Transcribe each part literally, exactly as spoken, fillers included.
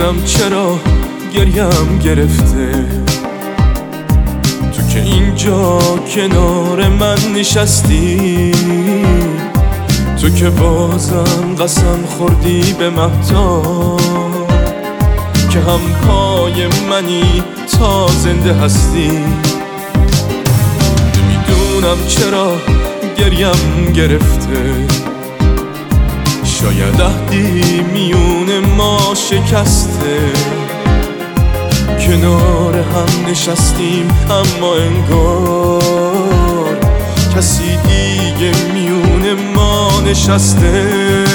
نمیدونم چرا گریم گرفته، تو که اینجا کنار من نشستی، تو که بازم قسم خوردی به مهتاب که هم پای منی تا زنده هستی. نمیدونم چرا گریم گرفته، شاید عهدی میون ما شکسته، کنار هم نشستیم اما انگار کسی دیگه میون ما نشسته.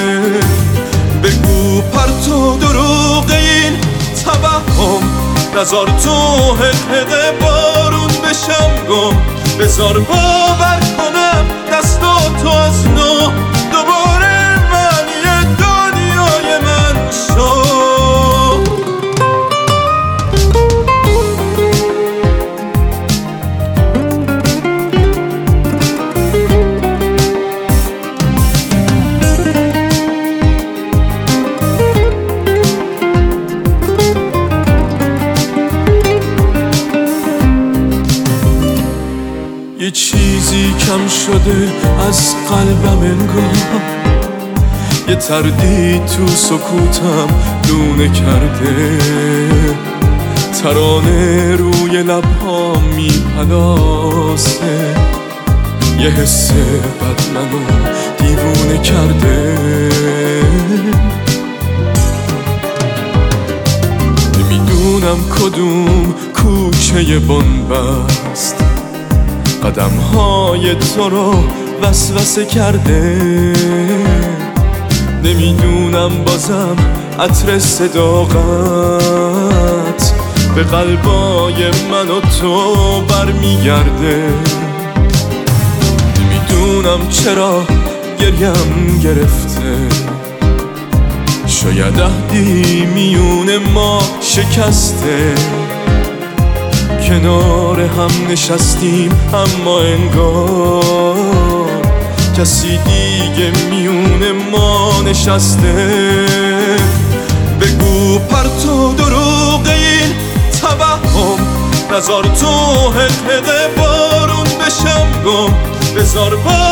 بگو پرتو دروغ این توهم، نزار تو حقیق بارون بشم گم، بذار باور کنم دستاتو از نو دوباره معنی دنیای من شد. یه چیزی کم شده از قلبم انگار، یه تردید تو سکوتم لونه کرده، ترانه روی لبها میپلاسه، یه حس بد منو دیوونه کرده. نمیدونم کدوم کوچه بنبست قدم های تو رو وسوسه کرده، نمیدونم بازم عطر صداقت به قلبای من و تو برمیگرده. نمیدونم چرا گریم گرفته، شاید عهدی میون ما شکسته، کنار هم نشستیم اما انگار کسی دیگه میون ما نشسته. بگو پرتو دروغ این توهم، نزار تو حقیق بارون بشم گم، بذار با